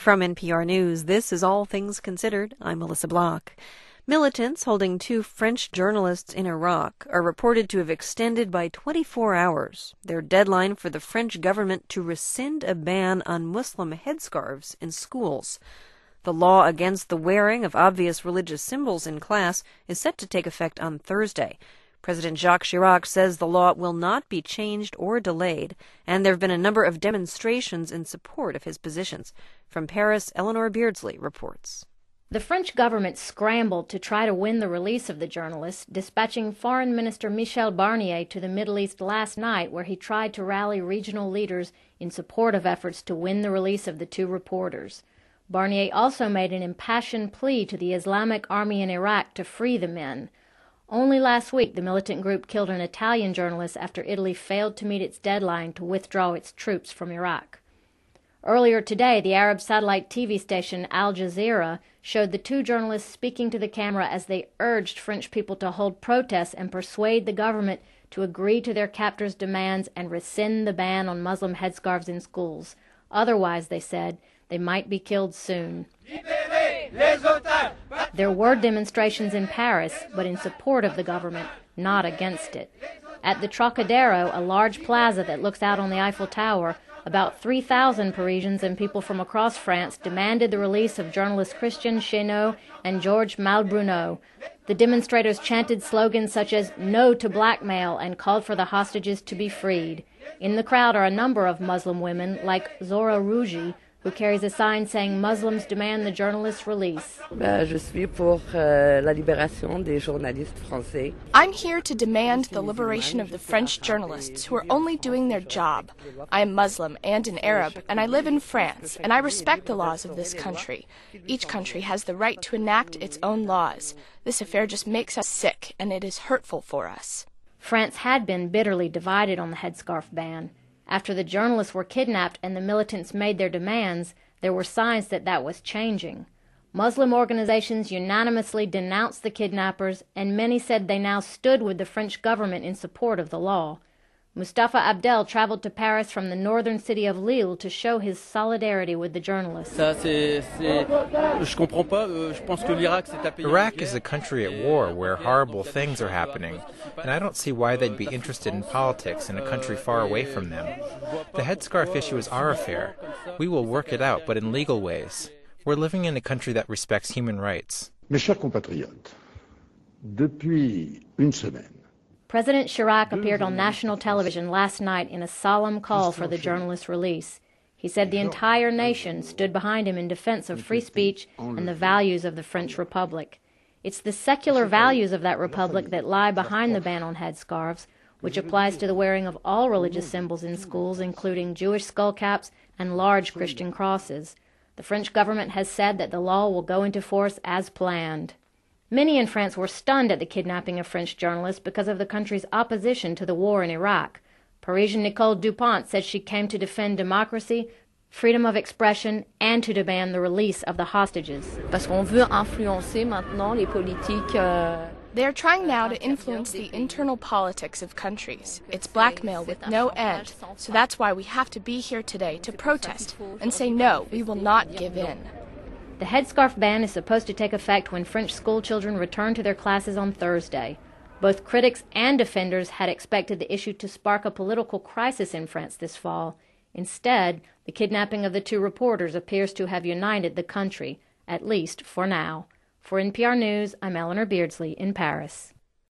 From NPR News, this is All Things Considered. I'm Melissa Block. Militants holding 2 French journalists in Iraq are reported to have extended by 24 hours their deadline for the French government to rescind a ban on Muslim headscarves in schools. The law against the wearing of obvious religious symbols in class is set to take effect on Thursday. President Jacques Chirac says the law will not be changed or delayed, and there have been a number of demonstrations in support of his positions. From Paris, Eleanor Beardsley reports. The French government scrambled to try to win the release of the journalists, dispatching Foreign Minister Michel Barnier to the Middle East last night, where he tried to rally regional leaders in support of efforts to win the release of the 2 reporters. Barnier also made an impassioned plea to the Islamic Army in Iraq to free the men. Only last week, the militant group killed an Italian journalist after Italy failed to meet its deadline to withdraw its troops from Iraq. Earlier today, the Arab satellite TV station Al Jazeera showed the 2 journalists speaking to the camera as they urged French people to hold protests and persuade the government to agree to their captors' demands and rescind the ban on Muslim headscarves in schools. Otherwise, they said, they might be killed soon. There were demonstrations in Paris, but in support of the government, not against it. At the Trocadero, a large plaza that looks out on the Eiffel Tower, about 3,000 Parisians and people from across France demanded the release of journalists Christian Chenot and Georges Malbrunot. The demonstrators chanted slogans such as "No to blackmail" and called for the hostages to be freed. In the crowd are a number of Muslim women, like Zora Rougi, who carries a sign saying Muslims demand the journalists' release. Je suis pour la libération des journalistes français. I'm here to demand the liberation of the French journalists who are only doing their job. I am Muslim and an Arab, and I live in France, and I respect the laws of this country. Each country has the right to enact its own laws. This affair just makes us sick, and it is hurtful for us. France had been bitterly divided on the headscarf ban. After the journalists were kidnapped and the militants made their demands, there were signs that that was changing. Muslim organizations unanimously denounced the kidnappers, and many said they now stood with the French government in support of the law. Mustafa Abdel traveled to Paris from the northern city of Lille to show his solidarity with the journalists. Iraq is a country at war where horrible things are happening, and I don't see why they'd be interested in politics in a country far away from them. The headscarf issue is our affair. We will work it out, but in legal ways. We're living in a country that respects human rights. Mes chers compatriotes, depuis une semaine, President Chirac appeared on national television last night in a solemn call for the journalists' release. He said the entire nation stood behind him in defense of free speech and the values of the French Republic. It's the secular values of that republic that lie behind the ban on headscarves, which applies to the wearing of all religious symbols in schools, including Jewish skullcaps and large Christian crosses. The French government has said that the law will go into force as planned. Many in France were stunned at the kidnapping of French journalists because of the country's opposition to the war in Iraq. Parisian Nicole Dupont said she came to defend democracy, freedom of expression, and to demand the release of the hostages. They are trying now to influence the internal politics of countries. It's blackmail with no end, so that's why we have to be here today to protest and say no, we will not give in. The headscarf ban is supposed to take effect when French schoolchildren return to their classes on Thursday. Both critics and defenders had expected the issue to spark a political crisis in France this fall. Instead, the kidnapping of the 2 reporters appears to have united the country, at least for now. For NPR News, I'm Eleanor Beardsley in Paris.